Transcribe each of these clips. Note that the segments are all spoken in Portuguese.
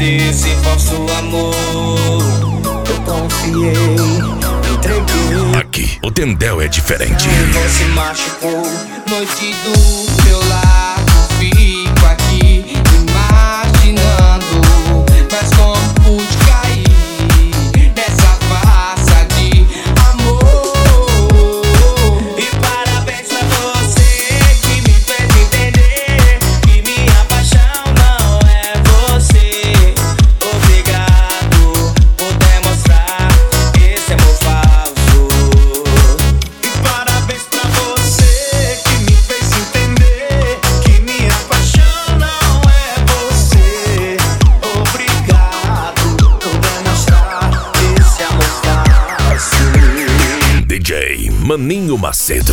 esse falso amor. Eu confiei, entreguei. Aqui, o Tendel é diferente. Você machucou, noite do meu lado. Fico aqui imaginando, mas como pude cair nessa farsa de amor. E parabéns pra você que me fez entender que minha paixão não é você. Obrigado por demonstrar esse amor falso. E parabéns pra você que me fez entender que minha paixão não é você. Obrigado por demonstrar esse amor falso. DJ Maninho Macedo.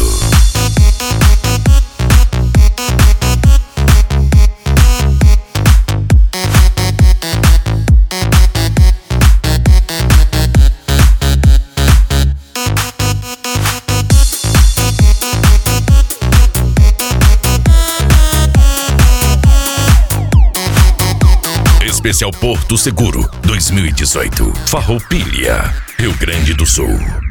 Especial Porto Seguro 2018. Farroupilha, Rio Grande do Sul.